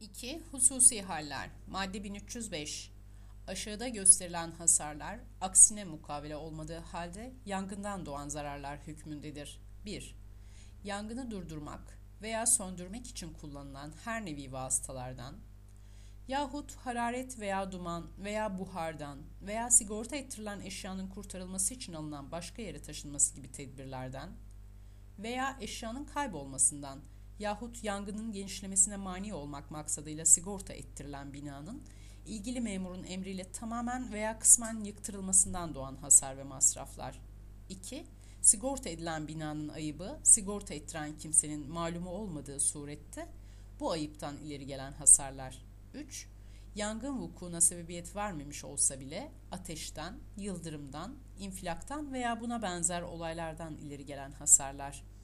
2. Hususi haller. Madde 1305. Aşağıda gösterilen hasarlar aksine mukavele olmadığı halde yangından doğan zararlar hükmündedir. 1. Yangını durdurmak veya söndürmek için kullanılan her nevi vasıtalardan yahut hararet veya duman veya buhardan veya sigorta ettirilen eşyanın kurtarılması için alınan başka yere taşınması gibi tedbirlerden veya eşyanın kaybolmasından yahut yangının genişlemesine mani olmak maksadıyla sigorta ettirilen binanın ilgili memurun emriyle tamamen veya kısmen yıktırılmasından doğan hasar ve masraflar. 2. Sigorta edilen binanın ayıbı, sigorta ettiren kimsenin malumu olmadığı surette bu ayıptan ileri gelen hasarlar. 3. Yangın vukuuna sebebiyet vermemiş olsa bile ateşten, yıldırımdan, infilaktan veya buna benzer olaylardan ileri gelen hasarlar.